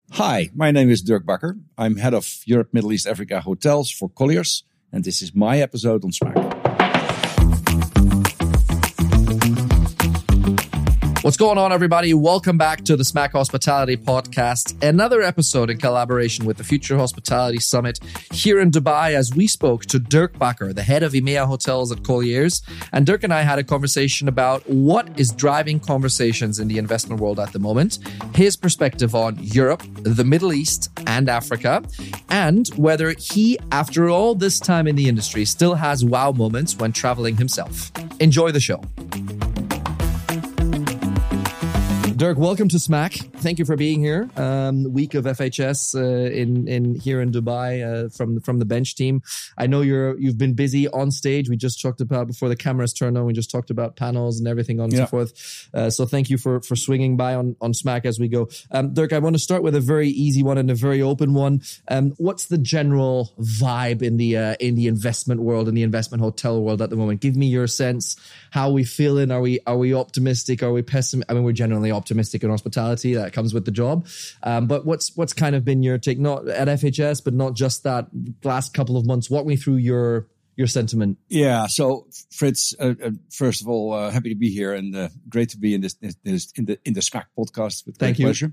Hi, my name is Dirk Bakker. I'm head of Europe, Middle East, Africa hotels for Colliers, and this is my episode on SMAC. What's going on, everybody? Welcome back to the SMAC Hospitality Podcast, another episode in collaboration with the Future Hospitality Summit here in Dubai, as we spoke to Dirk Bakker, the head of EMEA Hotels at Colliers. And Dirk and I had a conversation about what is driving conversations in the investment world at the moment, his perspective on Europe, the Middle East, and Africa, and whether he, after all this time in the industry, still has wow moments when traveling himself. Enjoy the show. Dirk, welcome to SMAC. Thank you for being here. Week of FHS in here in Dubai from the bench team. I know you've been busy on stage. We just talked about before the cameras turned on. We just talked about panels and everything on and so forth. So thank you for swinging by on SMAC as we go. Dirk, I want to start with a very easy one and a very open one. What's the general vibe in the investment world, in the investment hotel world at the moment? Give me your sense. How are we feeling? Are we optimistic? Are we pessimistic? I mean, we're generally optimistic in hospitality. That comes with the job. But what's kind of been your take, not at FHS, but not just that last couple of months? Walk me through your sentiment. Yeah. So Fritz, first of all, happy to be here and great to be in the SMAC podcast with great pleasure.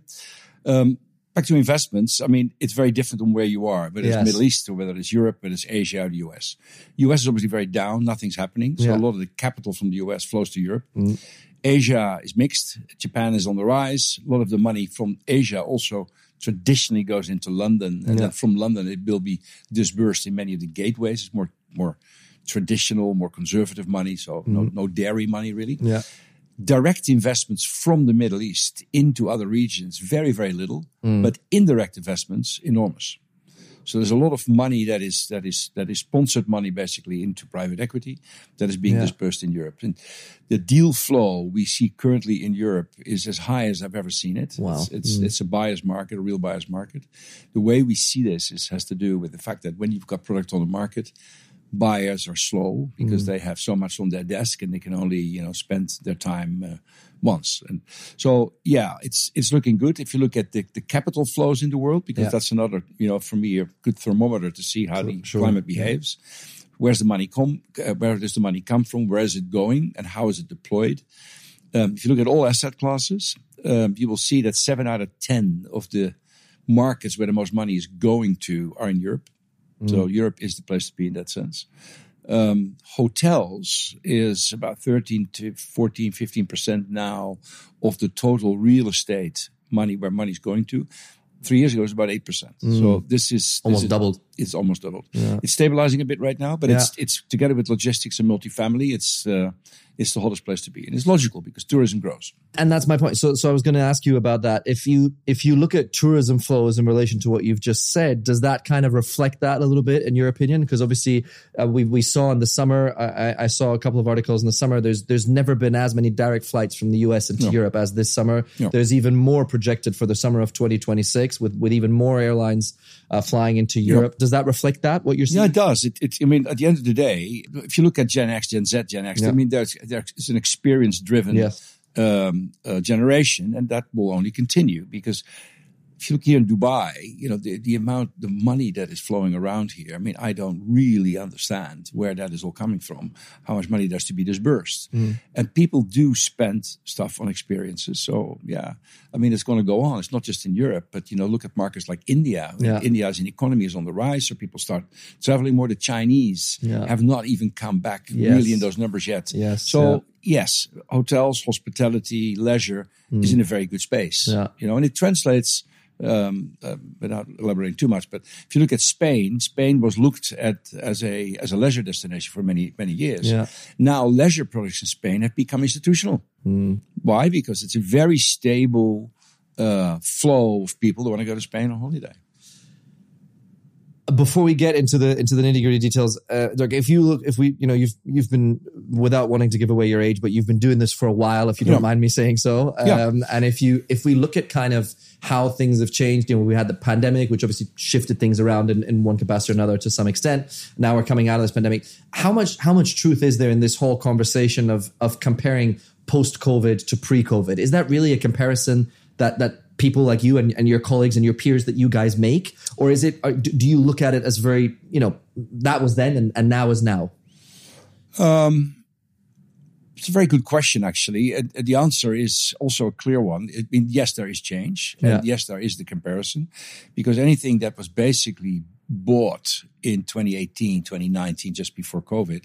Back to investments. I mean, it's very different from where you are, whether it's Middle East or whether it's Europe, whether it's Asia or the US. US is obviously very down. Nothing's happening. So a lot of the capital from the US flows to Europe. Asia is mixed. Japan is on the rise. A lot of the money from Asia also traditionally goes into London. And then from London, it will be disbursed in many of the gateways. It's more traditional, more conservative money. So no dairy money, really. Yeah. Direct investments from the Middle East into other regions, very, very little. But indirect investments, enormous. So there's a lot of money that is sponsored money basically into private equity that is being dispersed in Europe. And the deal flow we see currently in Europe is as high as I've ever seen it. Wow. It's a buyer's market, a real buyer's market. The way we see this has to do with the fact that when you've got product on the market, buyers are slow because they have so much on their desk and they can only, spend their time once. And so, it's looking good. If you look at the capital flows in the world, because that's another, for me, a good thermometer to see how the climate behaves. Where's the money where does the money come from? Where is it going? And how is it deployed? If you look at all asset classes, you will see that 7 out of 10 of the markets where the most money is going to are in Europe. So Europe is the place to be in that sense. Hotels is about 13 to 14, 15% now of the total real estate money where money's going to. 3 years ago, it was about 8%. So this is doubled. It's almost doubled. Yeah. It's stabilizing a bit right now, but it's together with logistics and multifamily, it's the hottest place to be. And it's logical because tourism grows. And that's my point. So I was going to ask you about that. If you look at tourism flows in relation to what you've just said, does that kind of reflect that a little bit in your opinion? Because obviously we saw in the summer, I saw a couple of articles in the summer, there's never been as many direct flights from the US into Europe as this summer. No. There's even more projected for the summer of 2026 with even more airlines flying into Europe. Does that reflect that, what you're seeing? Yeah, it does. At the end of the day, if you look at Gen X, Gen Z, Gen X, I mean, it's an experience-driven generation, and that will only continue because if you look here in Dubai, the money that is flowing around here, I mean, I don't really understand where that is all coming from, how much money there's to be disbursed. And people do spend stuff on experiences. So, I mean, it's going to go on. It's not just in Europe, but, look at markets like India. India as an economy is on the rise, so people start traveling more. The Chinese have not even come back really in those numbers yet. Yes, hotels, hospitality, leisure is in a very good space. And it translates... without elaborating too much, but if you look at Spain was looked at as a leisure destination for many, many years. Now leisure products in Spain have become institutional. Why? Because it's a very stable flow of people that want to go to Spain on holiday. Before we get into the nitty-gritty details, Dirk, you've been, without wanting to give away your age, but you've been doing this for a while, if you don't mind me saying so. And if we look at kind of how things have changed, we had the pandemic, which obviously shifted things around in one capacity or another to some extent. Now we're coming out of this pandemic. How much truth is there in this whole conversation of comparing post-COVID to pre-COVID? Is that really a comparison that people like you and your colleagues and your peers that you guys make? Or is it, do you look at it as very, that was then and now is now? It's a very good question, actually. The answer is also a clear one. I mean, yes, there is change. And yes, there is the comparison. Because anything that was basically bought in 2018, 2019, just before COVID,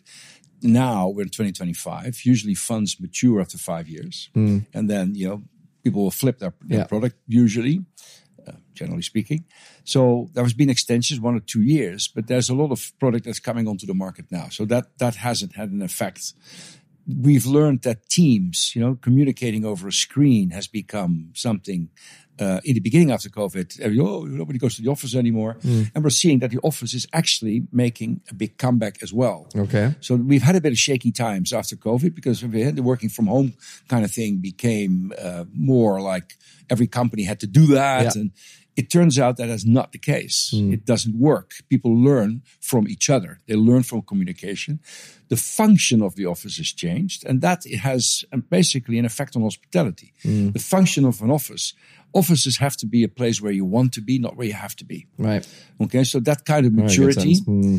now we're in 2025. Usually funds mature after 5 years. And then, people will flip their product, usually, generally speaking. So there has been extensions, 1 or 2 years, but there's a lot of product that's coming onto the market now. So that hasn't had an effect. We've learned that Teams, communicating over a screen has become something in the beginning after COVID. Nobody goes to the office anymore. And we're seeing that the office is actually making a big comeback as well. Okay. So we've had a bit of shaky times after COVID because the working from home kind of thing became more like every company had to do that. And it turns out that is not the case. It doesn't work. People learn from each other. They learn from communication. The function of the office has changed, and that it has basically an effect on hospitality. The function of an offices have to be a place where you want to be, not where you have to be. Right. Okay, so that kind of maturity.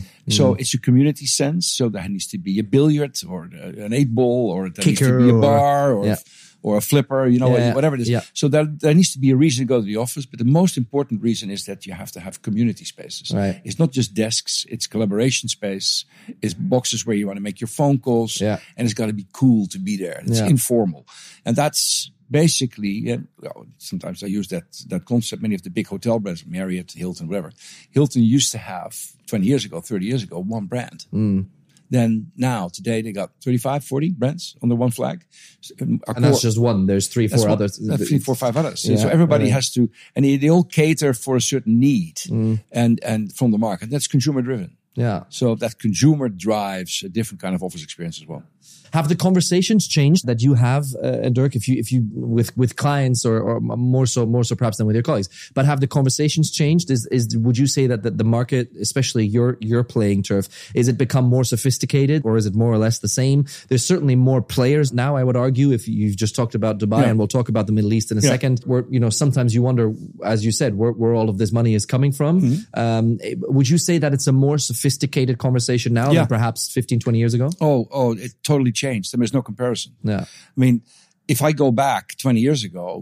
So it's a community sense. So there needs to be a billiard or an 8-ball, or there needs to be a bar or a flipper, whatever it is. So there needs to be a reason to go to the office. But the most important reason is that you have to have community spaces. Right. It's not just desks. It's collaboration space. It's boxes where you want to make your phone calls. And it's got to be cool to be there. It's informal. And that's basically, sometimes I use that concept. Many of the big hotel brands, Marriott, Hilton, whatever. Hilton used to have 20 years ago, 30 years ago, one brand. Then now, today, they got 35, 40 brands under one flag. And that's just one. There's 3, 4 others. 3, 4, 5 others. So everybody has to, and they all cater for a certain need and from the market. That's consumer driven. Yeah. So that consumer drives a different kind of office experience as well. Have the conversations changed that you have, Dirk, if you with clients or more so perhaps than with your colleagues? But have the conversations changed? Would you say that the market, especially your playing turf, is it become more sophisticated, or is it more or less the same? There's certainly more players now, I would argue. If you've just talked about Dubai, and we'll talk about the Middle East in a second, where sometimes you wonder, as you said, where all of this money is coming from. Would you say that it's a more sophisticated conversation now than perhaps 15, 20 years ago? Oh, it totally changed. There is no comparison. I mean, if I go back 20 years ago,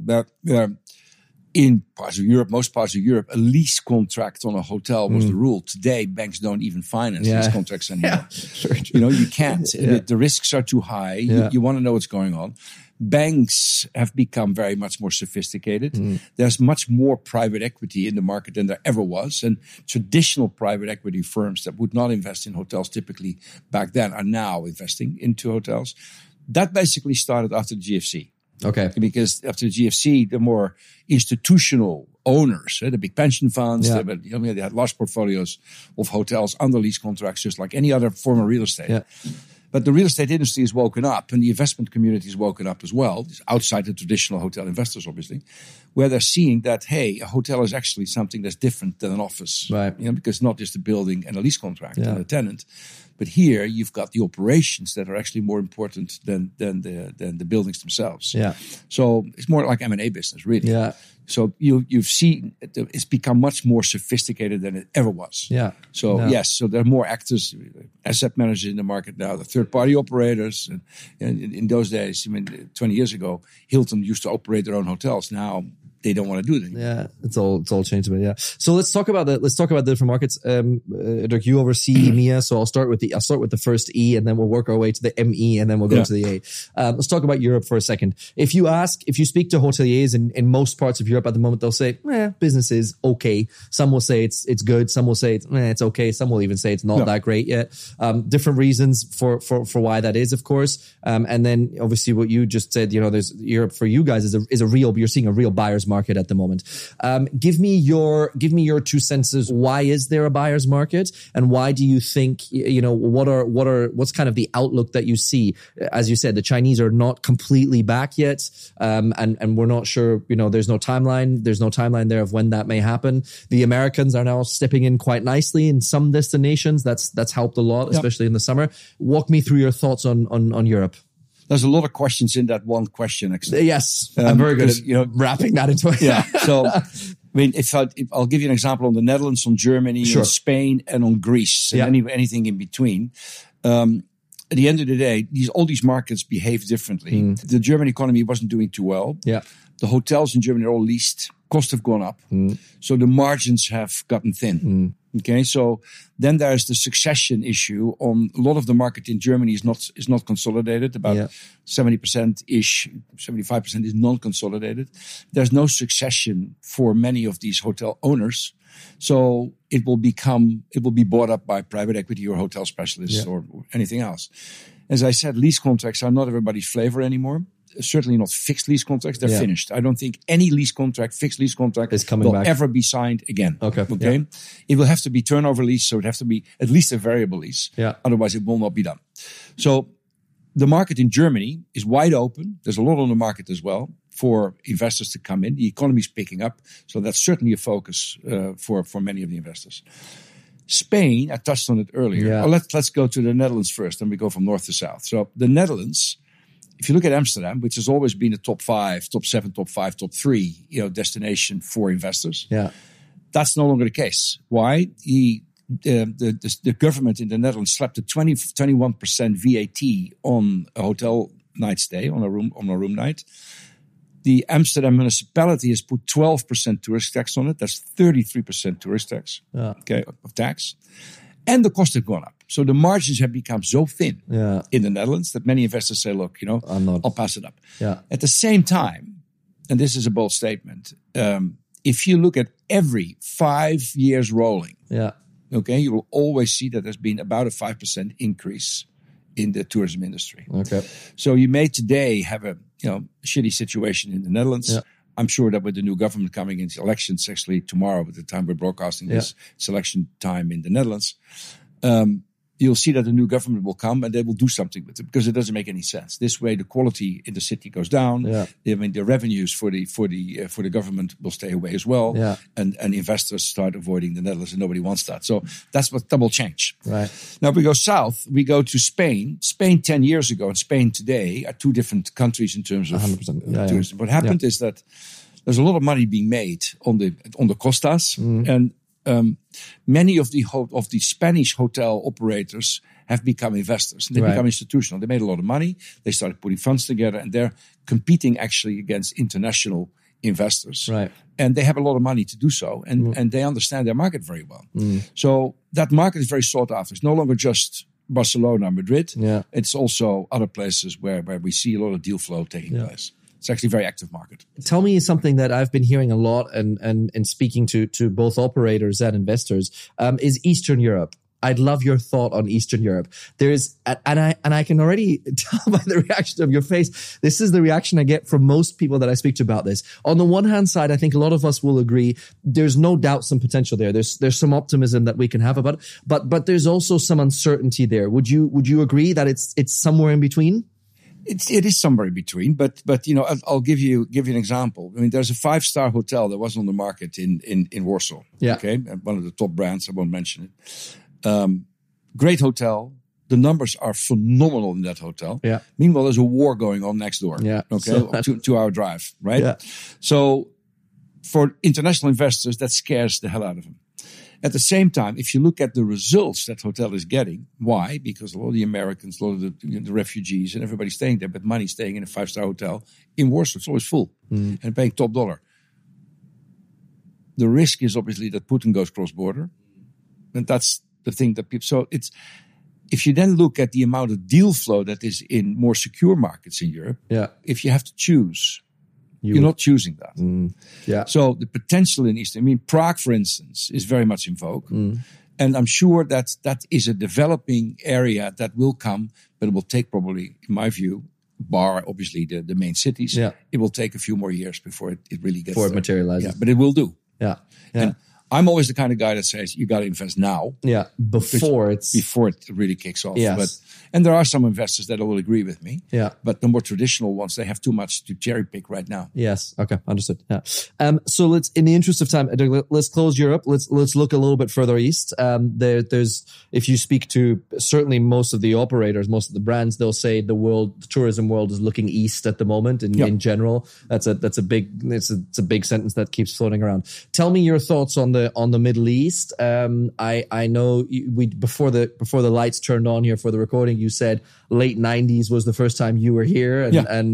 in parts of Europe, most parts of Europe, a lease contract on a hotel was the rule. Today, banks don't even finance lease contracts anymore. You can't. The risks are too high. You want to know what's going on. Banks have become very much more sophisticated. There's much more private equity in the market than there ever was. And traditional private equity firms that would not invest in hotels typically back then are now investing into hotels. That basically started after the GFC. Okay. Because after the GFC, the more institutional owners, the big pension funds, they had large portfolios of hotels under lease contracts, just like any other form of real estate. But the real estate industry has woken up, and the investment community has woken up as well, outside the traditional hotel investors, obviously, where they're seeing that, hey, a hotel is actually something that's different than an office. Right. Because it's not just a building and a lease contract and a tenant. But here you've got the operations that are actually more important than the buildings themselves. So it's more like M&A business, really. So you've seen it's become much more sophisticated than it ever was. Yes, so there are more actors, asset managers in the market now, the third-party operators. And in those days, 20 years ago, Hilton used to operate their own hotels. Now they don't want to do it anymore. Yeah, it's all changed a bit. So let's talk about the different markets. Dirk, you oversee EMEA, so I'll start with the first E, and then we'll work our way to the ME, and then we'll go to the A. Let's talk about Europe for a second. If you speak to hoteliers in most parts of Europe at the moment, they'll say, business is okay. Some will say it's good. Some will say it's okay. Some will even say it's not that great yet. Different reasons for why that is, of course. And then obviously what you just said, there's Europe for you guys is a real, you're seeing a real buyer's market at the moment. Give me your 2 senses. Why is there a buyer's market, and why do you think, what's kind of the outlook that you see? As you said, the Chinese are not completely back yet, and we're not sure. There's no timeline. There's no timeline there of when that may happen. The Americans are now stepping in quite nicely in some destinations. That's helped a lot, especially in the summer. Walk me through your thoughts on Europe. There's a lot of questions in that one question, actually. Yes, I'm very good at wrapping that into it. Yeah. So, I mean, if I'll give you an example on the Netherlands, on Germany, on Spain, and on Greece, and anything in between. At the end of the day, all these markets behave differently. The German economy wasn't doing too well. Yeah. The hotels in Germany are all leased. Costs have gone up. So the margins have gotten thin. Okay. So then there's the succession issue on a lot of the market in Germany is not consolidated. About 70%-ish, 75% is non-consolidated. There's no succession for many of these hotel owners. So it will be bought up by private equity or hotel specialists or anything else. As I said, lease contracts are not everybody's flavor anymore. Certainly not fixed lease contracts. They're finished. I don't think any fixed lease contract will ever be signed again. Okay. Yeah. It will have to be turnover lease. So it has to be at least a variable lease. Yeah. Otherwise it will not be done. So the market in Germany is wide open. There's a lot on the market as well for investors to come in. The economy is picking up. So that's certainly a focus for many of the investors. Spain, I touched on it earlier. Yeah. Well, let's go to the Netherlands first, and we go from north to south. So the Netherlands, if you look at Amsterdam, which has always been a top 5, top 7, top 5, top 3, destination for investors. Yeah, that's no longer the case. Why? The government in the Netherlands slapped a 21% VAT on a hotel night stay, on a room night. The Amsterdam municipality has put 12% tourist tax on it. That's 33% tourist tax, of tax. And the costs have gone up. So the margins have become so thin in the Netherlands that many investors say, look, I'll pass it up. Yeah. At the same time, and this is a bold statement, if you look at every 5 years rolling, you will always see that there's been about a 5% increase in the tourism industry. Okay. So you may today have a shitty situation in the Netherlands. Yeah. I'm sure that with the new government coming into elections, actually tomorrow, at the time we're broadcasting this, it's election time in the Netherlands, you'll see that the new government will come and they will do something with it because it doesn't make any sense. This way, the quality in the city goes down. Yeah. I mean, the revenues for the government will stay away as well. Yeah. And investors start avoiding the Netherlands, and nobody wants that. So that will change. Right. Now, if we go south, we go to Spain. Spain 10 years ago and Spain today are two different countries in terms of tourism. What happened is that there's a lot of money being made on the costas, and many of the Spanish hotel operators have become investors. They become institutional. They made a lot of money. They started putting funds together, and they're competing actually against international investors. Right. And they have a lot of money to do so, and they understand their market very well. So that market is very sought after. It's no longer just Barcelona, Madrid. Yeah. It's also other places where we see a lot of deal flow taking place. It's actually a very active market. Tell me something that I've been hearing a lot and speaking to both operators and investors is Eastern Europe. I'd love your thought on Eastern Europe. And I can already tell by the reaction of your face, this is the reaction I get from most people that I speak to about this. On the one hand side, I think a lot of us will agree there's no doubt some potential there. There's some optimism that we can have about it, but there's also some uncertainty there. Would you agree that it's somewhere in between? It is somewhere in between, but I'll give you an example. I mean, there's a 5-star hotel that was on the market in Warsaw. Yeah. Okay, one of the top brands. I won't mention it. Great hotel. The numbers are phenomenal in that hotel. Yeah. Meanwhile, there's a war going on next door. Yeah. Okay, so 2-hour drive. Right. Yeah. So for international investors, that scares the hell out of them. At the same time, if you look at the results that hotel is getting, why? Because a lot of the Americans, a lot of the refugees and everybody staying there, but money staying in a 5-star hotel in Warsaw, it's always full and paying top dollar. The risk is obviously that Putin goes cross-border. And that's the thing that people, so if you then look at the amount of deal flow that is in more secure markets in Europe, if you have to choose, you're not choosing that. Yeah. So the potential in Eastern, Prague, for instance, is very much in vogue. And I'm sure that is a developing area that will come, but it will take probably, in my view, bar obviously the main cities. Yeah. It will take a few more years before it really gets before it materializes. Yeah, but it will do. Yeah. And I'm always the kind of guy that says you got to invest now. Yeah, before it really kicks off. Yes. And there are some investors that will agree with me. Yeah. But the more traditional ones, they have too much to cherry pick right now. Yes. Okay. Understood. Yeah. So let's, in the interest of time, let's close Europe. Let's look a little bit further east. There's, if you speak to certainly most of the operators, most of the brands, they'll say the tourism world is looking east at the moment in general. It's a big sentence that keeps floating around. Tell me your thoughts on the Middle East. I know before the lights turned on here for the recording, you said late 90s was the first time you were here,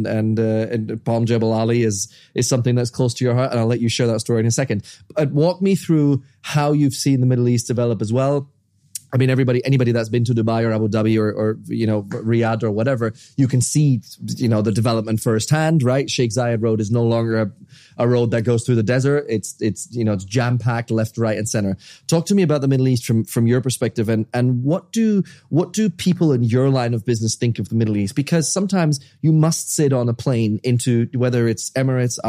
and Palm Jebel Ali is something that's close to your heart, and I'll let you share that story in a second. But walk me through how you've seen the Middle East develop as well. I mean, anybody that's been to Dubai or Abu Dhabi or Riyadh or whatever, you can see, the development firsthand, right? Sheikh Zayed Road is no longer a road that goes through the desert. It's jam packed left, right, and center. Talk to me about the Middle East from your perspective, and what do people in your line of business think of the Middle East? Because sometimes you must sit on a plane into, whether it's Emirates,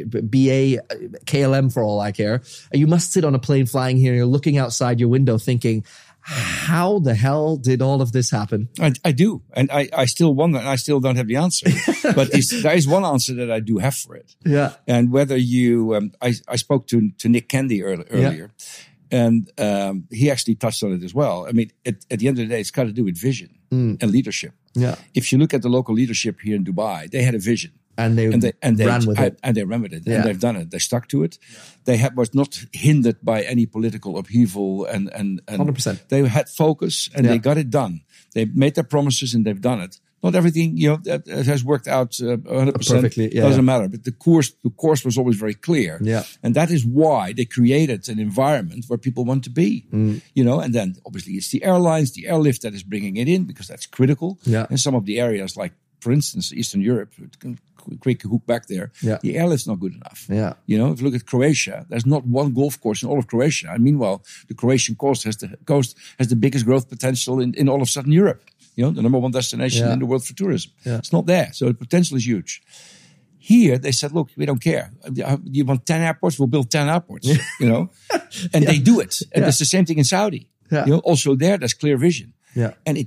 BA, KLM for all I care, you must sit on a plane flying here. You're looking outside your window thinking, how the hell did all of this happen? I do. And I still wonder, and I still don't have the answer. But there is one answer that I do have for it. Yeah. And whether you, I spoke to Nick Candy earlier, and he actually touched on it as well. I mean, at the end of the day, it's got to do with vision and leadership. Yeah. If you look at the local leadership here in Dubai, they had a vision. And they ran with it. And they ran with it. Yeah. And they've done it. They stuck to it. Yeah. They was not hindered by any political upheaval. And 100%. They had focus and they got it done. They made their promises and they've done it. Not everything, that has worked out 100%. Perfectly. Doesn't matter. But the course was always very clear. Yeah. And that is why they created an environment where people want to be. And then obviously it's the airlines, the airlift that is bringing it in because that's critical. Yeah. And some of the areas like, for instance, Eastern Europe, quick hook back there. Yeah. The airlift's not good enough. Yeah. If you look at Croatia, there's not one golf course in all of Croatia. And meanwhile, the Croatian coast has the biggest growth potential in all of Southern Europe. The number one destination in the world for tourism. Yeah. It's not there. So the potential is huge. Here, they said, look, we don't care. You want 10 airports? We'll build 10 airports, And they do it. And it's the same thing in Saudi. Yeah. Also there's clear vision. Yeah. And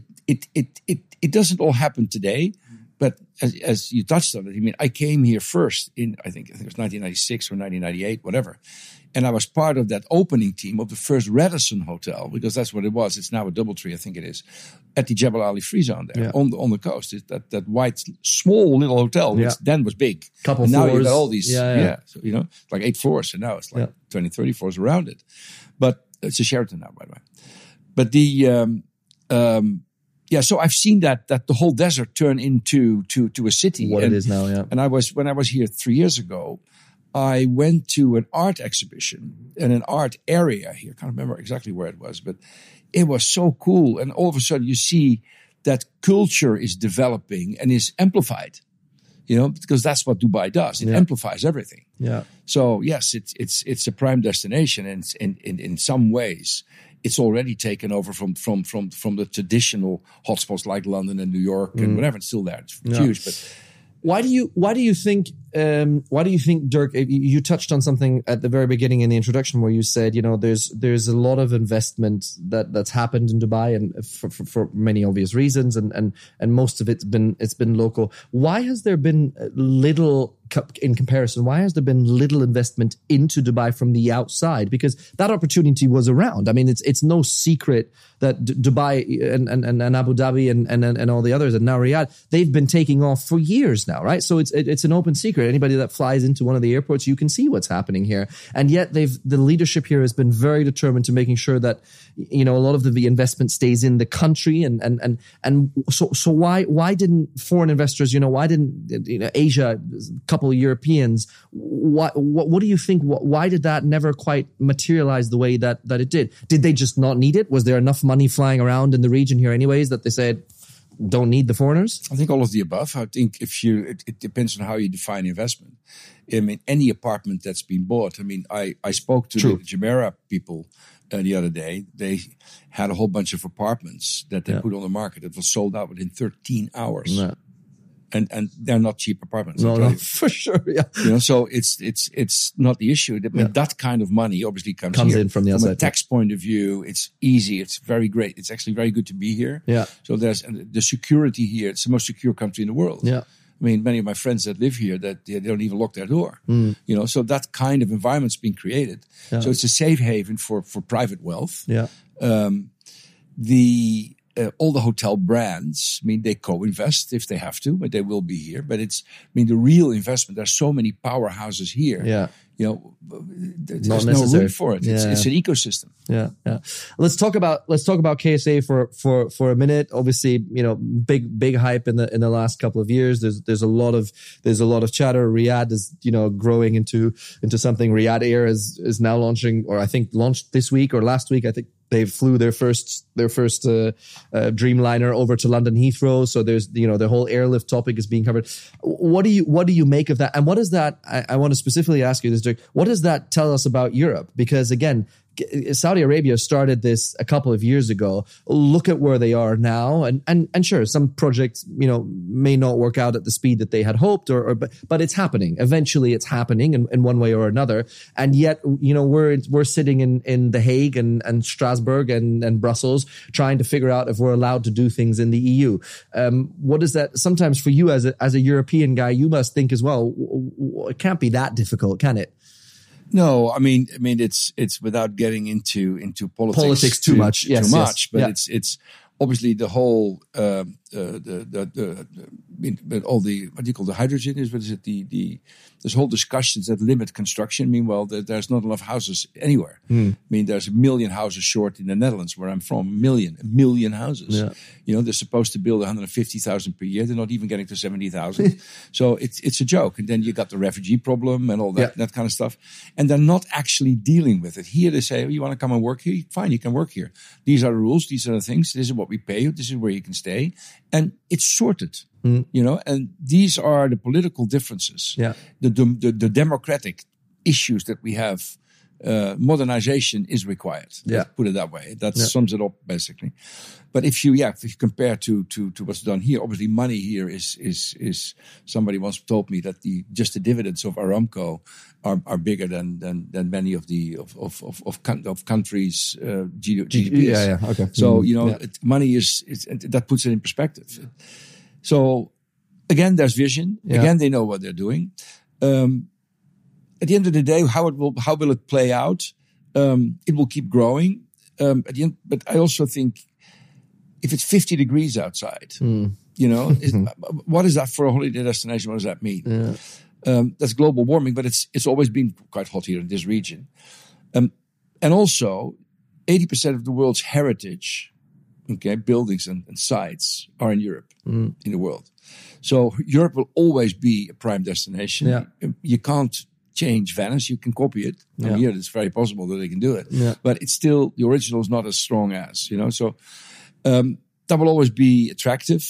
it doesn't all happen today. But as you touched on it, I mean, I came here first I think it was 1996 or 1998, whatever. And I was part of that opening team of the first Radisson Hotel, because that's what it was. It's now a DoubleTree, I think it is, at the Jebel Ali Free Zone there on the coast. It's that white, small little hotel, which then was big. Couple and floors. Now you got all these, so, like 8 floors. And now it's like 20, 30 floors around it. But it's a Sheraton now, by the way. But so I've seen that the whole desert turn into a city. What it is now, yeah. And when I was here 3 years ago, I went to an art exhibition in an art area here. I can't remember exactly where it was, but it was so cool. And all of a sudden you see that culture is developing and is amplified, because that's what Dubai does. It amplifies everything. Yeah. So yes, it's a prime destination, and in some ways, it's already taken over from the traditional hotspots like London and New York and whatever. It's still there. It's huge, but. Why do you think, Dirk, you touched on something at the very beginning in the introduction where you said, there's a lot of investment that's happened in Dubai, and for many obvious reasons, and most of it's been local. Why has there been little, in comparison, why has there been little investment into Dubai from the outside? Because that opportunity was around. I mean, it's no secret that Dubai and Abu Dhabi and all the others, and now Riyadh, they've been taking off for years now, right? So it's an open secret. Anybody that flies into one of the airports, you can see what's happening here. And yet the leadership here has been very determined to making sure that, a lot of the investment stays in the country. And so why didn't foreign investors, why didn't, Asia, a couple of Europeans, what do you think? Why did that never quite materialize the way that it did? Did they just not need it? Was there enough money flying around in the region here anyways that they said, don't need the foreigners? I think all of the above. I think it depends on how you define investment. I mean, any apartment that's been bought. I mean, I spoke to the Jumeirah people the other day. They had a whole bunch of apartments that they put on the market. It was sold out within 13 hours. And they're not cheap apartments. No, for sure. Yeah. So it's not the issue. That kind of money obviously comes in from the outside. From a tax point of view, it's easy. It's very great. It's actually very good to be here. Yeah. So there's the security here. It's the most secure country in the world. Yeah. I mean, many of my friends that live here, that they don't even lock their door. So that kind of environment's been created. Yeah. So it's a safe haven for private wealth. Yeah. All the hotel brands, I mean, they co-invest if they have to, but they will be here. But the real investment, there's so many powerhouses here. Yeah. There's no room for it. It's an ecosystem. Yeah. Yeah. Let's talk about KSA for a minute. Obviously, big hype in the last couple of years. There's a lot of chatter. Riyadh is, growing into something. Riyadh Air is now launching, or I think launched this week or last week. I think they flew their first Dreamliner over to London Heathrow. So there's, the whole airlift topic is being covered. What do you make of that? And what does that, I want to specifically ask you this, Dirk, what does that tell us about Europe? Because again, Saudi Arabia started this a couple of years ago. Look at where they are now, and sure, some projects may not work out at the speed that they had hoped, but it's happening. Eventually, it's happening in one way or another. And yet, we're sitting in The Hague and Strasbourg and Brussels trying to figure out if we're allowed to do things in the EU. What is that? Sometimes for you as a European guy, you must think as well. It can't be that difficult, can it? No, I mean, it's without getting into politics too much. Yes, but it's obviously the whole all the what do you call the hydrogen is what is it there's whole discussions that limit construction. Meanwhile, there's not enough houses anywhere. I mean, there's 1 million houses short in the Netherlands, where I'm from. 1 million houses. Yeah. They're supposed to build 150,000 per year. They're not even getting to 70,000. So it's a joke. And then you got the refugee problem and all that kind of stuff. And they're not actually dealing with it. Here they say, you want to come and work here? Fine, you can work here. These are the rules. These are the things. This is what we pay you. This is where you can stay. And it's sorted. And these are the political differences. Yeah. The democratic issues that we have. Modernization is required. Let's put it that way. That sums it up basically. But if you compare to what's done here, obviously money here is somebody once told me that just the dividends of Aramco are bigger than many of the countries' GDPs. Yeah. Okay. So money is that puts it in perspective. So again, there's vision. Yeah. Again, they know what they're doing. At the end of the day, how will it play out? It will keep growing. At the end, but I also think if it's 50 degrees outside, what is that for a holiday destination? What does that mean? Yeah. That's global warming, but it's always been quite hot here in this region. And also, 80% of the world's heritage, buildings and sites are in Europe, in the world. So Europe will always be a prime destination. Yeah. You can't change Venice, you can copy it. Yeah. Here it's very possible that they can do it. Yeah. But it's still, the original is not as strong as, So that will always be attractive.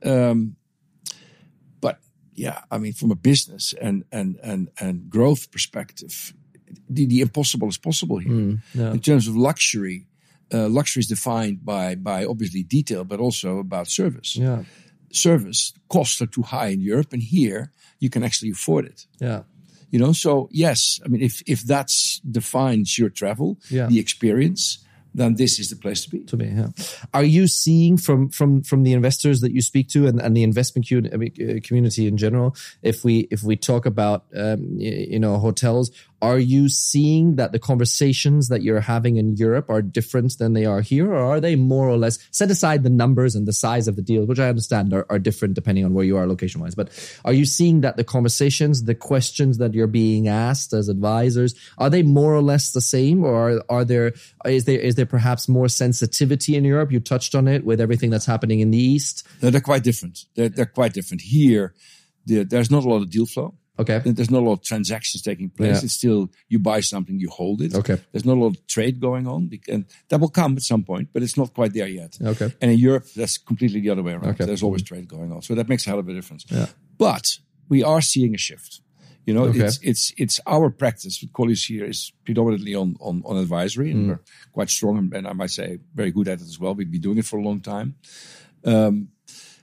But I mean, from a business and growth perspective, the impossible is possible here. In terms of luxury, luxury is defined by obviously detail, but also about service. Yeah. Service costs are too high in Europe, and here you can actually afford it. Yeah. So yes, I mean, if that defines your travel, the experience, then this is the place to be. Are you seeing from the investors that you speak to and the investment community in general, if we talk about hotels, are you seeing that the conversations that you're having in Europe are different than they are here, or are they more or less, set aside the numbers and the size of the deal, which I understand are different depending on where you are location wise, but are you seeing that the conversations, the questions that you're being asked as advisors, are they more or less the same, or is there perhaps more sensitivity in Europe? You touched on it with everything that's happening in the East. No, they're quite different. They're quite different. Here, there's not a lot of deal flow. Okay. There's not a lot of transactions taking place. Yeah. It's still, you buy something, you hold it. Okay. There's not a lot of trade going on. And that will come at some point, but it's not quite there yet. Okay. And in Europe, that's completely the other way around. Okay. There's always trade going on. So that makes a hell of a difference. Yeah. But we are seeing a shift. It's our practice with colleagues here is predominantly on advisory, and we're quite strong, and I might say very good at it as well. We've been doing it for a long time.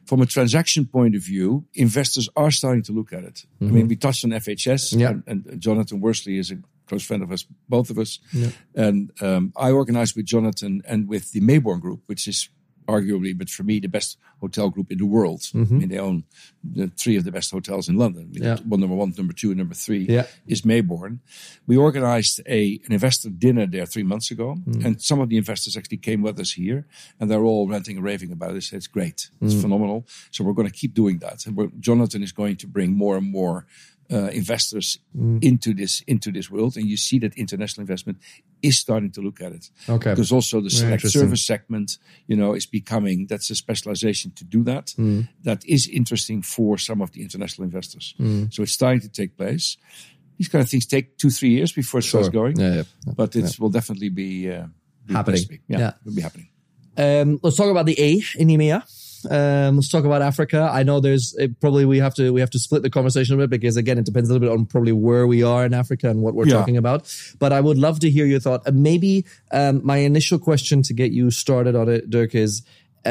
from a transaction point of view, investors are starting to look at it. I mean, we touched on FHS, and Jonathan Worsley is a close friend of us, both of us. Yeah. And I organized with Jonathan and with the Mayborn Group, which is arguably, but for me, the best hotel group in the world. I mean, they own three of the best hotels in London. I mean, number 1, number 2, and number 3 is Mayborn. We organized an investor dinner there 3 months ago, and some of the investors actually came with us here, and they're all ranting and raving about it. They said, it's great, it's phenomenal. So we're going to keep doing that. And Jonathan is going to bring more and more investors into this world, and you see that international investment is starting to look at it. Okay, because also the select service segment, is becoming, that's a specialization to do that. That is interesting for some of the international investors. So it's starting to take place. These kind of things take 2-3 years before it starts going. But it will definitely be happening. It will be happening. Let's talk about the A in EMEA. Let's talk about Africa. I know we have to split the conversation a bit because again, it depends a little bit on probably where we are in Africa and what we're talking about. But I would love to hear your thought. Maybe my initial question to get you started on it, Dirk, is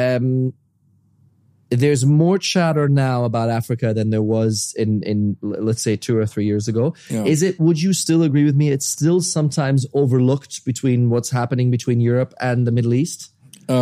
there's more chatter now about Africa than there was in let's say 2 or 3 years ago. Yeah. Would you still agree with me? It's still sometimes overlooked between what's happening between Europe and the Middle East?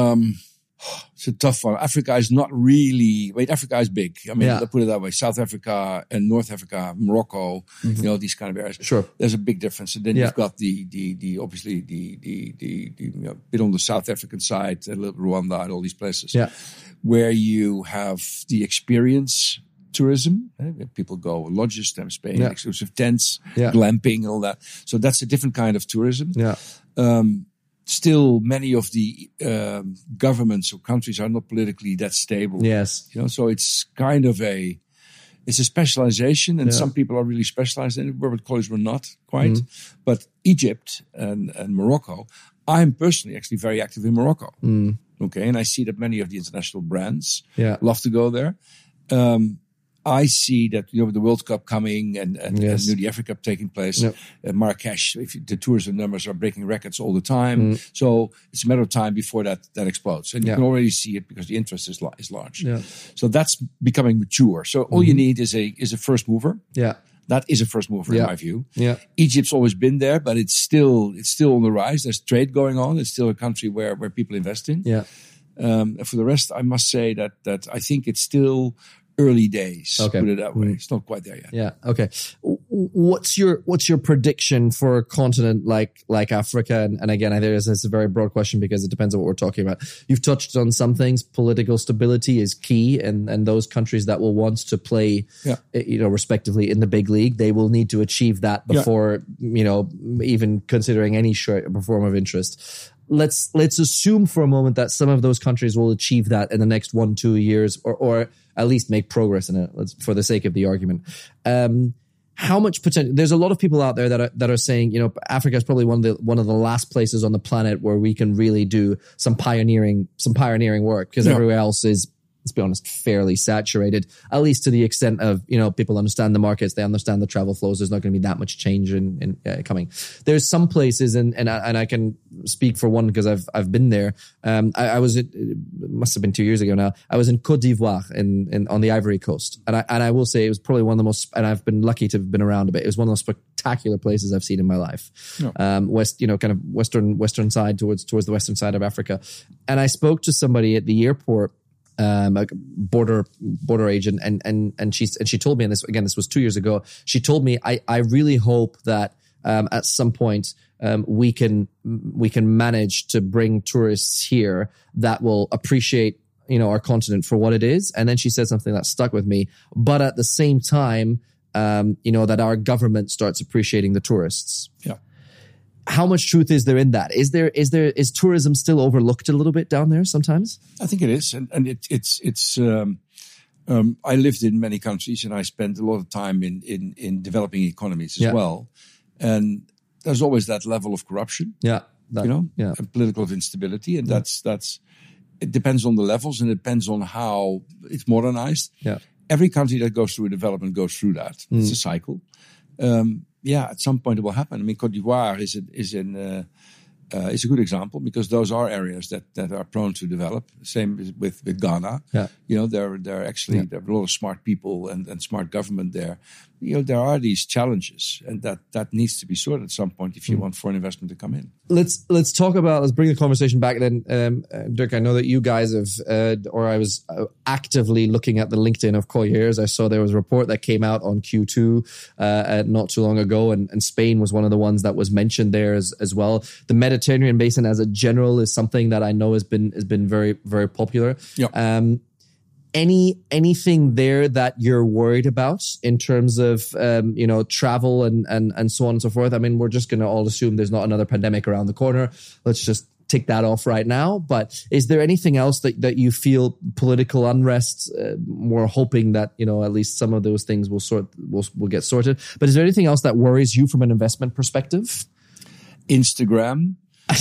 It's a tough one. Africa is not really. Africa is big. I mean, let's put it that way. South Africa and North Africa, Morocco, these kind of areas. Sure, there's a big difference. And then you've got the obviously the bit on the South African side, a little Rwanda and all these places. Yeah, where you have the experience tourism. People go lodges, Spain, exclusive tents, glamping, all that. So that's a different kind of tourism. Yeah. Still, many of the governments or countries are not politically that stable. Yes, so it's kind of it's a specialization, and some people are really specialized in it. Robert College were not quite, but Egypt and Morocco. I'm personally actually very active in Morocco. Okay, and I see that many of the international brands love to go there. I see that with the World Cup coming and the Africa Cup taking place, Marrakesh, the tourism numbers are breaking records all the time. So it's a matter of time before that explodes, and you can already see it because the interest is large. Yeah. So that's becoming mature. So all you need is a first mover. Yeah. That is a first mover in my view. Yeah. Egypt's always been there, but it's still on the rise. There's trade going on. It's still a country where people invest in. Yeah. And for the rest, I must say that I think it's still early days, put it that way. It's not quite there yet. Yeah. Okay. What's your prediction for a continent like Africa? And again, I think it's a very broad question because it depends on what we're talking about. You've touched on some things. Political stability is key, and those countries that will want to play, respectively in the big league, they will need to achieve that before, even considering any form of interest. Let's assume for a moment that some of those countries will achieve that in the next 1-2 years, or at least make progress in it. For the sake of the argument, how much potential? There's a lot of people out there that are saying, Africa is probably one of the last places on the planet where we can really do some pioneering work because everywhere else is, let's be honest, fairly saturated, at least to the extent of, people understand the markets, they understand the travel flows. There's not going to be that much change in coming. There's some places, and I can speak for one because I've been there. I was, it must have been 2 years ago now. I was in Côte d'Ivoire on the Ivory Coast. And I will say it was probably one of the most, and I've been lucky to have been around a bit. It was one of the most spectacular places I've seen in my life. Yeah. Kind of western side towards the western side of Africa. And I spoke to somebody at the airport, a border agent, and she told me, and this was 2 years ago, she told me, I really hope that at some point we can manage to bring tourists here that will appreciate our continent for what it is. And then she said something that stuck with me, but at the same time that our government starts appreciating the tourists. Yeah. How much truth is there in that? Is tourism still overlooked a little bit down there sometimes? I think it is, and it's. I lived in many countries, and I spent a lot of time in developing economies as well. And there's always that level of corruption, and political instability, and that's. It depends on the levels, and it depends on how it's modernized. Yeah, every country that goes through a development goes through that. It's a cycle. At some point it will happen. I mean, Côte d'Ivoire is is a good example because those are areas that are prone to develop. Same with Ghana. Yeah. There are a lot of smart people and smart government there. There are these challenges, and that needs to be sorted at some point if you want foreign investment to come in. Let's bring the conversation back then. Dirk, I know that you guys have, I was actively looking at the LinkedIn of Colliers. I saw there was a report that came out on Q2 not too long ago, and Spain was one of the ones that was mentioned there as well. The Mediterranean basin as a general is something that I know has been very, very popular. Yeah. Anything there that you're worried about in terms of travel and so on and so forth? I mean, we're just going to all assume there's not another pandemic around the corner. Let's just tick that off right now. But is there anything else that you feel political unrest? We're hoping that at least some of those things will get sorted. But is there anything else that worries you from an investment perspective? Instagram.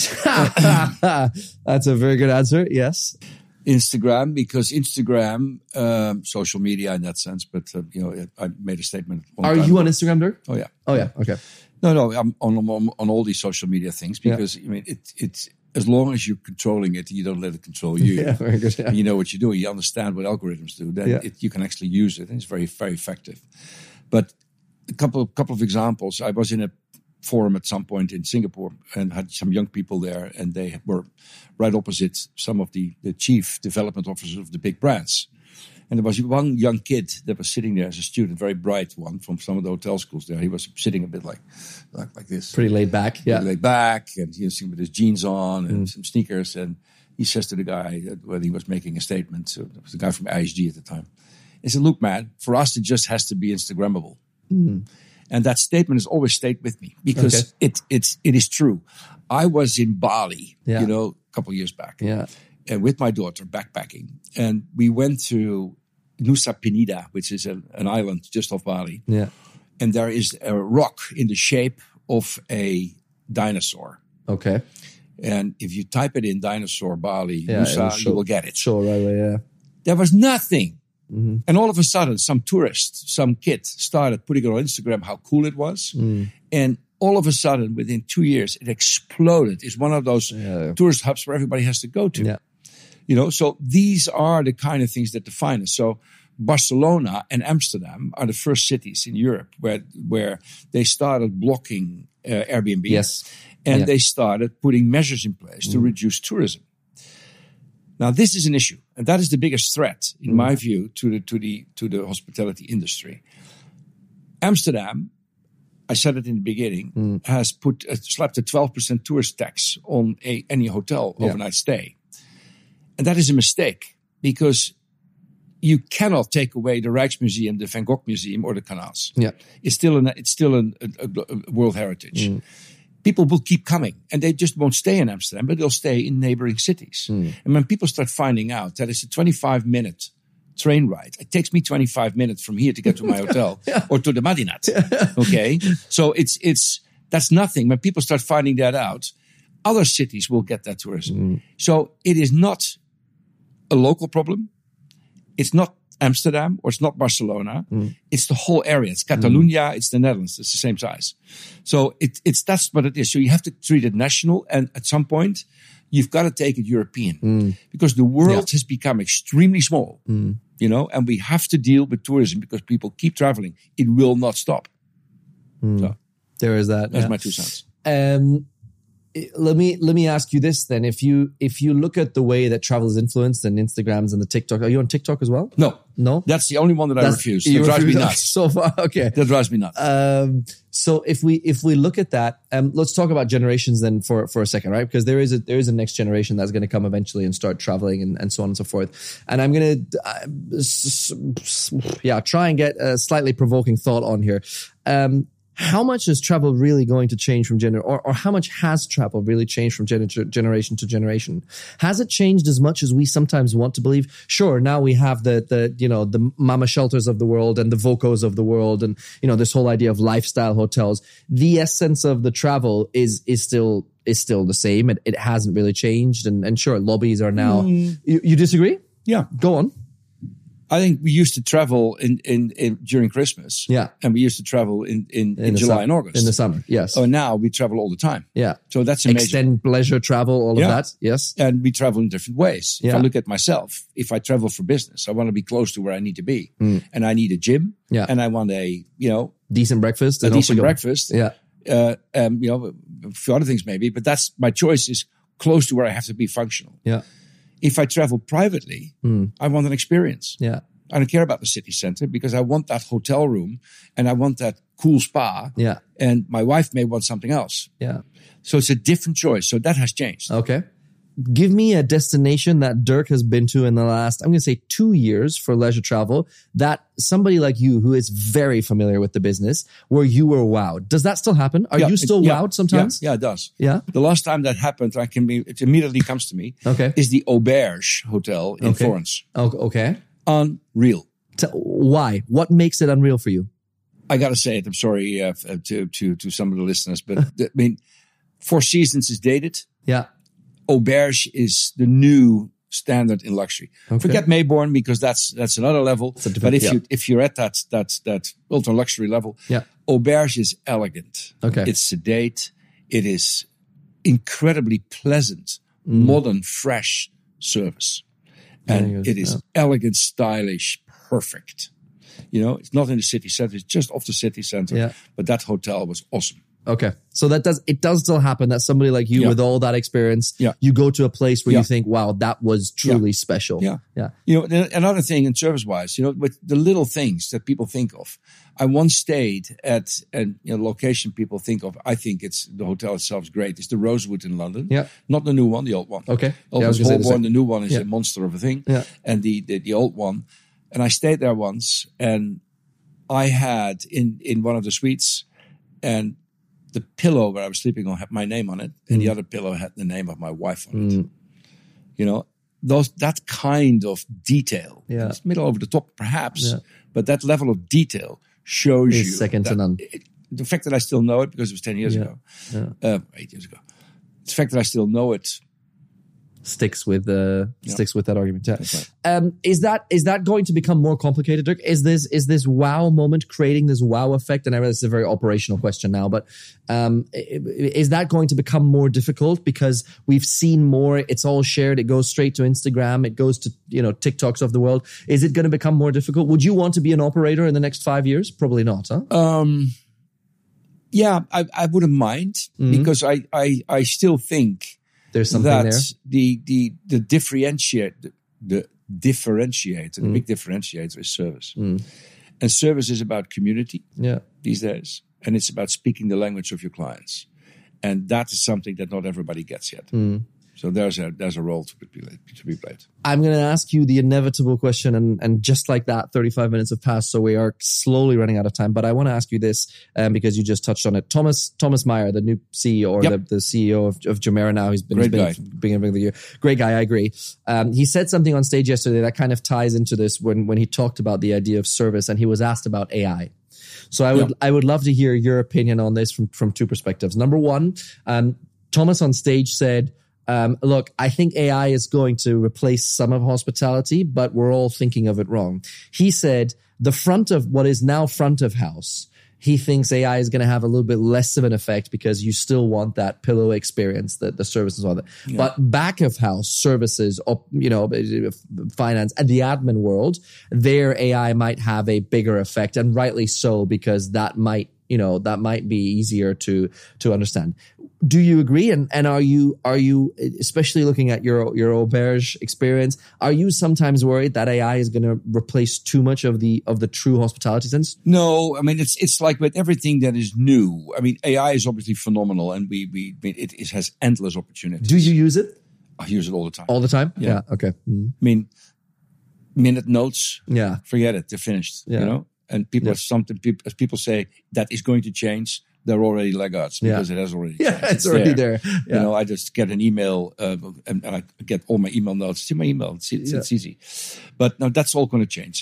That's a very good answer. Yes. Instagram, because Instagram, social media in that sense, but I made a statement. Are you on Instagram, Dirk? Oh yeah. Okay. No, I'm on all these social media things because I mean it's as long as you're controlling it, you don't let it control you. Yeah, very good. Yeah. You know what you're doing. You understand what algorithms do. Then you can actually use it, and it's very, very effective. But a couple of examples. I was in a forum at some point in Singapore and had some young people there, and they were right opposite some of the chief development officers of the big brands. And there was one young kid that was sitting there as a student, very bright one from some of the hotel schools there. He was sitting a bit like this. Pretty laid back. Yeah. Laid back, and he was sitting with his jeans on and some sneakers. And he says to the guy when he was making a statement, so it was the guy from ISG at the time. He said, "Look, man, for us, it just has to be Instagrammable." And that statement has always stayed with me because it is true. I was in Bali, a couple of years back, and with my daughter backpacking, and we went to Nusa Penida, which is an island just off Bali. Yeah, and there is a rock in the shape of a dinosaur. Okay, and if you type it in dinosaur Bali Nusa, you will get it. Sure, right away. Yeah, there was nothing. Mm-hmm. And all of a sudden, some tourist, some kid started putting it on Instagram how cool it was. And all of a sudden, within 2 years, it exploded. It's one of those tourist hubs where everybody has to go to. Yeah. So these are the kind of things that define us. So Barcelona and Amsterdam are the first cities in Europe where they started blocking Airbnb. Yes. And they started putting measures in place to reduce tourism. Now, this is an issue, and that is the biggest threat, in my view, to the hospitality industry. Amsterdam, I said it in the beginning, has slapped a 12% tourist tax on any hotel overnight stay, and that is a mistake because you cannot take away the Rijksmuseum, the Van Gogh Museum, or the canals. Yeah, it's still a World Heritage. People will keep coming, and they just won't stay in Amsterdam, but they'll stay in neighboring cities. And when people start finding out that it's a 25-minute train ride, it takes me 25 minutes from here to get to my hotel or to the Madinat. Okay, so that's nothing. When people start finding that out, other cities will get that tourism. So it is not a local problem. It's not Amsterdam or it's not Barcelona. It's the whole area. It's Catalonia. It's the Netherlands. It's the same size. So that's what it is. So you have to treat it national, and at some point you've got to take it European because the world has become extremely small, and we have to deal with tourism because people keep traveling. It will not stop. So there is that. That's my 2 cents. Let me ask you this then. If you look at the way that travel is influenced and Instagrams and the TikTok, are you on TikTok as well? No. That's the only one that I refuse. That drives me nuts. So far, okay. That drives me nuts. So if we look at that, let's talk about generations then for a second, right? Because there is a next generation that's going to come eventually and start traveling and so on and so forth. And I'm going to, try and get a slightly provoking thought on here. How much is travel really going to change from or how much has travel really changed from generation to generation? Has it changed as much as we sometimes want to believe? Sure, now we have the Mama Shelters of the world and the Vocos of the world, and this whole idea of lifestyle hotels. The essence of the travel is still the same. It hasn't really changed, and sure, lobbies are now. You disagree? Yeah, go on. I think we used to travel in during Christmas. Yeah. And we used to travel in July and August. In the summer, yes. So now we travel all the time. Yeah. So that's amazing. Extend leisure travel, all of that. Yes. And we travel in different ways. Yeah. If I look at myself, if I travel for business, I want to be close to where I need to be. And I need a gym. Yeah. And I want a decent breakfast. A decent breakfast. Yeah. A few other things maybe, but that's my choice is close to where I have to be functional. Yeah. If I travel privately, I want an experience. Yeah. I don't care about the city center because I want that hotel room and I want that cool spa. Yeah. And my wife may want something else. Yeah. So it's a different choice. So that has changed. Okay. Give me a destination that Dirk has been to in the last, I'm going to say 2 years for leisure travel, that somebody like you who is very familiar with the business, where you were wowed. Does that still happen? Are you still wowed sometimes? Yeah, it does. Yeah. The last time that happened, it immediately comes to me, is the Auberge Hotel in Florence. Oh, okay. Unreal. Why? What makes it unreal for you? I got to say it. I'm sorry to some of the listeners, but I mean, Four Seasons is dated. Yeah. Auberge is the new standard in luxury. Okay. Forget Mayborn because that's another level. But if you're at that ultra luxury level, Auberge is elegant. Okay. It's sedate. It is incredibly pleasant, modern, fresh service. And it is elegant, stylish, perfect. It's not in the city center. It's just off the city center. Yeah. But that hotel was awesome. Okay. So it does still happen that somebody like you with all that experience, you go to a place where you think, wow, that was truly special. Yeah. Yeah. Another thing in service wise, with the little things that people think of. I once stayed at a location people think of. I think the hotel itself is great. It's the Rosewood in London. Yeah. Not the new one, the old one. Okay. Old one's Holborn, the new one is a monster of a thing. Yeah. And the old one. And I stayed there once and I had in one of the suites and the pillow where I was sleeping on had my name on it, and the other pillow had the name of my wife on it. That kind of detail. Yeah. It's middle over the top, perhaps, but that level of detail shows you second to none. The fact that I still know it because it was 10 years ago, 8 years ago. The fact that I still know it sticks with that argument. Yeah. Right. Is that going to become more complicated, Dirk? Is this wow moment creating this wow effect? And I realize it's a very operational question now, but is that going to become more difficult because we've seen more? It's all shared. It goes straight to Instagram. It goes to TikToks of the world. Is it going to become more difficult? Would you want to be an operator in the next 5 years? Probably not, huh? Yeah, I wouldn't mind because I still think. There's something that there. The differentiator, the big differentiator is service. And service is about community these days. And it's about speaking the language of your clients. And that is something that not everybody gets yet. So there's a role to be played. I'm going to ask you the inevitable question, and just like that, 35 minutes have passed, so we are slowly running out of time. But I want to ask you this because you just touched on it. Thomas Meyer, the new CEO or the CEO of Jumeirah now, he's been beginning of the year. Great guy, I agree. He said something on stage yesterday that kind of ties into this when he talked about the idea of service, and he was asked about AI. So I would love to hear your opinion on this from two perspectives. Number one, Thomas on stage said, look, I think AI is going to replace some of hospitality, but we're all thinking of it wrong. He said the front of what is now front of house, he thinks AI is going to have a little bit less of an effect because you still want that pillow experience, the services on that. Yeah. But back of house services, finance and the admin world, their AI might have a bigger effect, and rightly so, because that might be easier to understand. Do you agree? And are you, especially looking at your Auberge experience, are you sometimes worried that AI is going to replace too much of the true hospitality sense? No, I mean, it's like with everything that is new. I mean, AI is obviously phenomenal, and it has endless opportunities. Do you use it? I use it all the time. All the time? Yeah. Okay. I mean, minute notes. Yeah. Forget it. They're finished. Yeah. And as people say that is going to change, they're already laggards because it has already changed. It's already there. Yeah. I just get an email and I get all my email notes. See my email. It's easy. But now that's all going to change.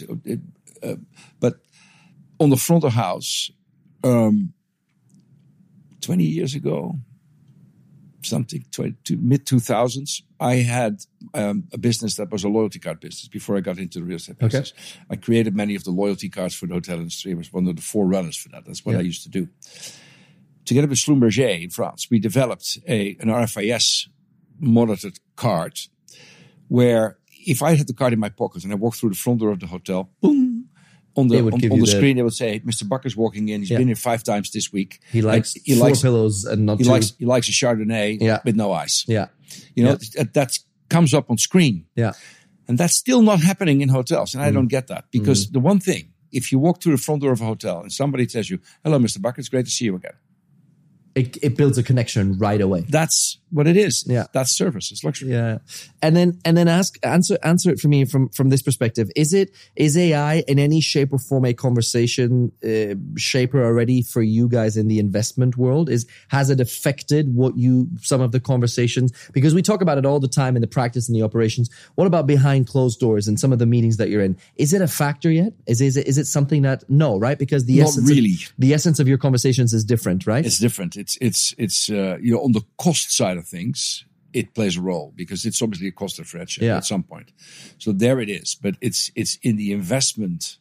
But on the front of house, 20 years ago, something, mid-2000s, I had a business that was a loyalty card business before I got into the real estate business. Okay. I created many of the loyalty cards for the hotel industry. I was one of the forerunners for that. That's what I used to do. Together with Schlumberger in France, we developed an RFIS monitored card where if I had the card in my pocket and I walked through the front door of the hotel, boom, on the screen, they would say, Mr. Bucker's walking in. He's been here 5 times this week. He likes four pillows and not 2. He likes a Chardonnay with no ice. Yeah. That comes up on screen. Yeah. And that's still not happening in hotels. And I don't get that. Because the one thing, if you walk through the front door of a hotel and somebody tells you, hello, Mr. Bucker, it's great to see you again. It builds a connection right away. That's what it is. Yeah. That's service. It's luxury. Yeah. And then answer it for me from this perspective. Is AI in any shape or form a conversation shaper already for you guys in the investment world? Has it affected some of the conversations? Because we talk about it all the time in the practice and the operations. What about behind closed doors and some of the meetings that you're in? Is it a factor yet? Is it something that, no, right? Because the essence of your conversations is different, right? It's different. It's on the cost side of things, it plays a role because it's obviously a cost differential at some point. So there it is. But it's in the investment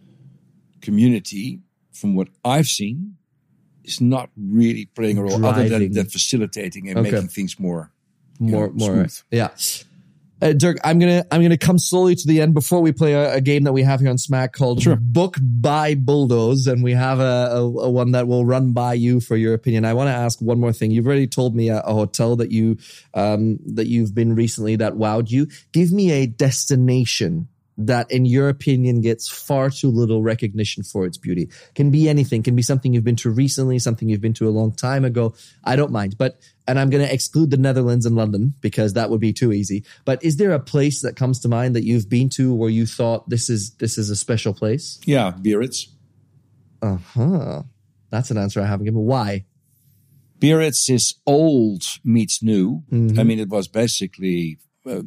community, from what I've seen, it's not really playing a role other than facilitating and making things more smooth. Yeah. Dirk, I'm gonna come slowly to the end before we play a game that we have here on Smack called Book by Bulldoze, and we have a one that will run by you for your opinion. I want to ask one more thing. You've already told me a hotel that you've been recently that wowed you. Give me a destination that, in your opinion, gets far too little recognition for its beauty. Can be anything. Can be something you've been to recently, something you've been to a long time ago. I don't mind. And I'm going to exclude the Netherlands and London because that would be too easy. But is there a place that comes to mind that you've been to where you thought this is a special place? Yeah, Biarritz. That's an answer I haven't given. Why? Biarritz is old meets new. Mm-hmm. I mean, it was basically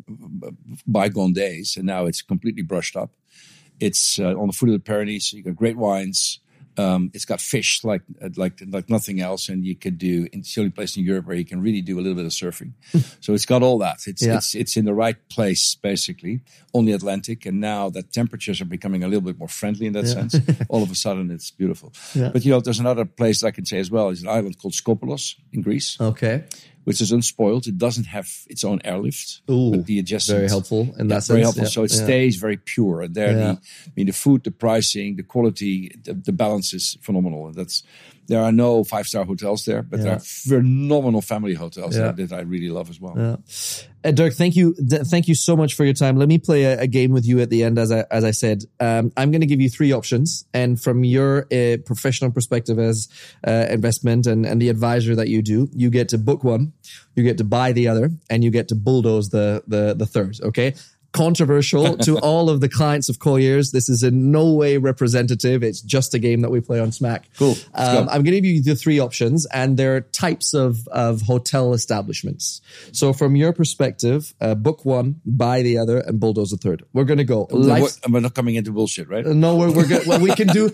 bygone days, and now it's completely brushed up. It's on the foot of the Pyrenees. So you got great wines. It's got fish like nothing else, and you could do. It's the only place in Europe where you can really do a little bit of surfing. So it's got all that. It's in the right place basically on the Atlantic, and now that temperatures are becoming a little bit more friendly in that sense. All of a sudden, it's beautiful. Yeah. But there's another place I can say as well. It's an island called Skopelos in Greece. Okay. Which is unspoiled. It doesn't have its own airlift. But the adjacent, very helpful in that sense. Very helpful. So it stays very pure. And there, the food, the pricing, the quality, the balance is phenomenal. And there are no 5-star hotels there, but there are phenomenal family hotels that I really love as well. Yeah. Dirk, thank you so much for your time. Let me play a game with you at the end. As I said, I'm going to give you 3 options, and from your professional perspective as investment and the advisor that you do, you get to book one, you get to buy the other, and you get to bulldoze the third. Okay. Controversial to all of the clients of Colliers. This is in no way representative. It's just a game that we play on Smack. Cool. I'm going to give you the 3 options, and they're types of hotel establishments. So from your perspective, book one, buy the other, and bulldoze the third. We're going to go. We're not coming into bullshit, right? No, we're good. Well, we can do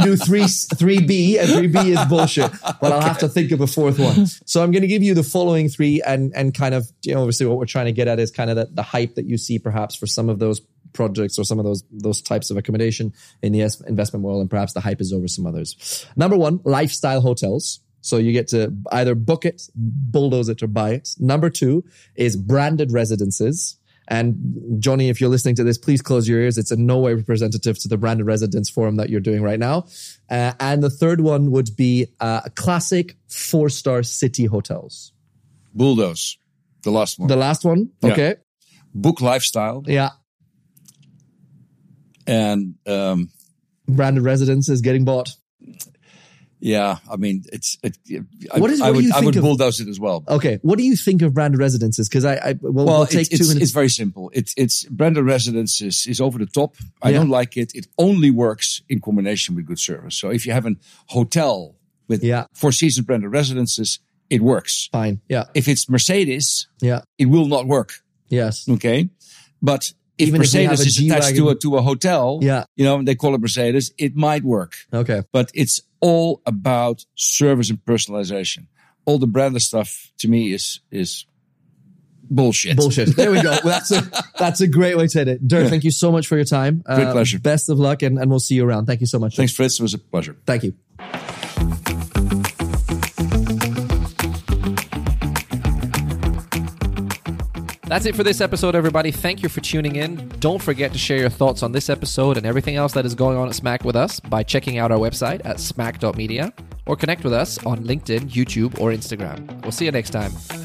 3B, and 3B is bullshit. But I'll have to think of a 4th one. So I'm going to give you the following 3, and kind of, obviously what we're trying to get at is kind of the hype that you see perhaps for some of those projects or some of those types of accommodation in the investment world, and perhaps the hype is over some others. Number 1, lifestyle hotels. So you get to either book it, bulldoze it, or buy it. Number 2 is branded residences. And Johnny, if you're listening to this, please close your ears. It's in no way representative to the branded residence forum that you're doing right now. And the 3rd one would be classic 4-star city hotels. Bulldoze. The last one. The last one? Okay. Yeah. Book lifestyle. Yeah. And branded residence is getting bought. Yeah, I mean, I would bulldoze it as well. Okay, what do you think of branded residences? Because we'll take 2 minutes. It's very simple. It's branded residences is over the top. I don't like it. It only works in combination with good service. So if you have a hotel with 4 Seasons branded residences, it works. Fine. Yeah. If it's Mercedes, it will not work. Yes. Okay. But if Mercedes is attached to a hotel, they call it Mercedes, it might work. Okay. But it's all about service and personalization. all the branded stuff to me is bullshit. Bullshit. There we go. Well, that's a great way to say it. Dirk, thank you so much for your time. Great pleasure. Best of luck, and we'll see you around. Thank you so much. Thanks, Frits. It was a pleasure. Thank you. That's it for this episode, everybody. Thank you for tuning in. Don't forget to share your thoughts on this episode and everything else that is going on at Smack with us by checking out our website at smack.media or connect with us on LinkedIn, YouTube, or Instagram. We'll see you next time.